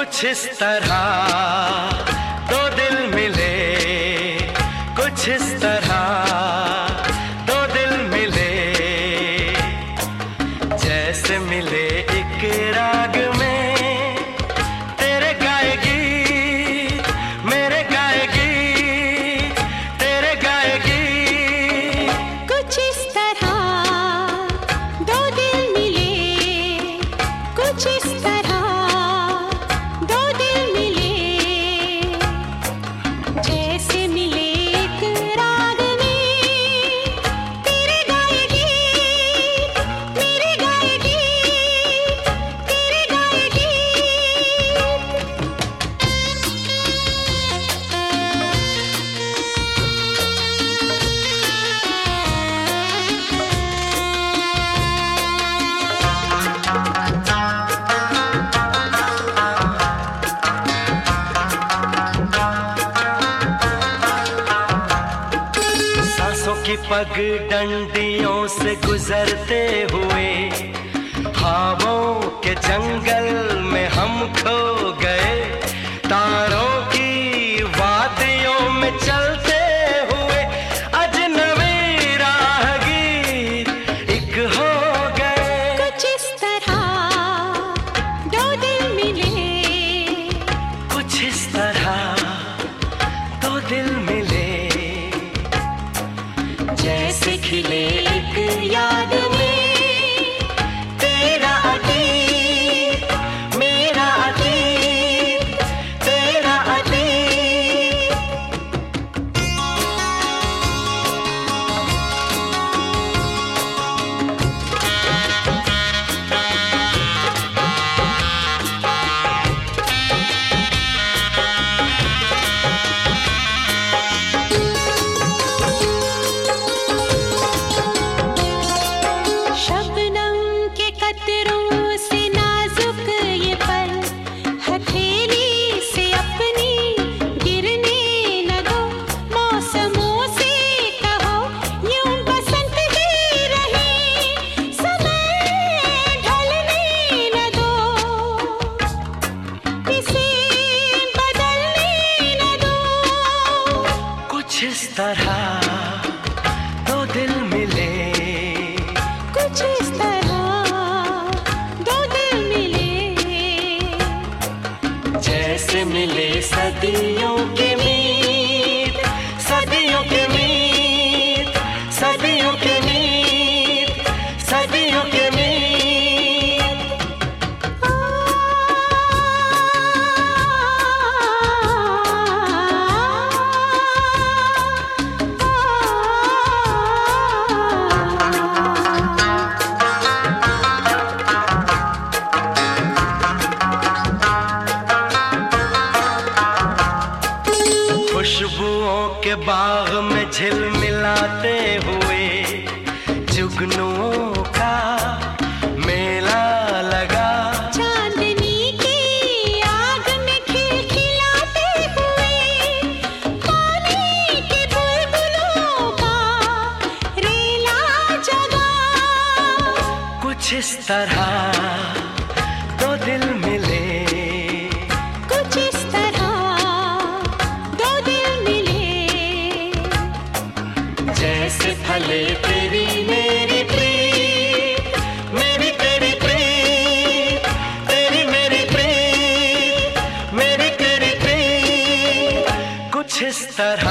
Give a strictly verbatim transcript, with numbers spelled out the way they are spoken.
कुछ इस तरह दो दिल मिले, कुछ इस तरह दो दिल मिले, जैसे मिले एक राग में तेरे गाएगी मेरे गाएगी तेरे गाएगी। कुछ इस तरह दो दिल मिले, कुछ इस तरह दो दिल मिले, जैसे मिले एक राग में तेरे गाएगी मेरे गाएगी तेरे गाएगी। सांसों की पग डंडियों से गुजरते हुए ख्वाबों के जंगल में हम खो गए, तारों की वादियों में चलते हुए अजनबी राहगीर एक हो गए। कुछ इस तरह दो दिल मिले, कुछ इस तरह दो दिल मिले, जैसे खिले एक याद में तेरा अतीत मेरा अतीत तेरा अतीत। शबनम के कतरों से नाजुक ये पल, हथेली से अपनी गिरने न दो, मौसमों से कहो यूं बसंत ही रहे, समय ढलने न दो, इसे बदलने न दो। कुछ इस तरह दो दिल मिले, कुछ इस तरह दो दिल मिले, जैसे मिले सदियों के मीत सदियों के मीत सदियों के मीत सदियों के मीत। खुशबुओं के बाग में झिलमिलाते हुए जुगनुओं का मेला लगा, चांदनी की आग में खिलखिलाते हुए पानी के बुलबुलों का रेला जगा। कुछ इस तरह दो दिल मिले, कुछ इस तरह दो दिल मिले, जैसे फले तेरी मेरी प्रीत मेरी तेरी प्रीत तेरी मेरी प्रीत मेरी तेरी प्रीत। कुछ इस तरह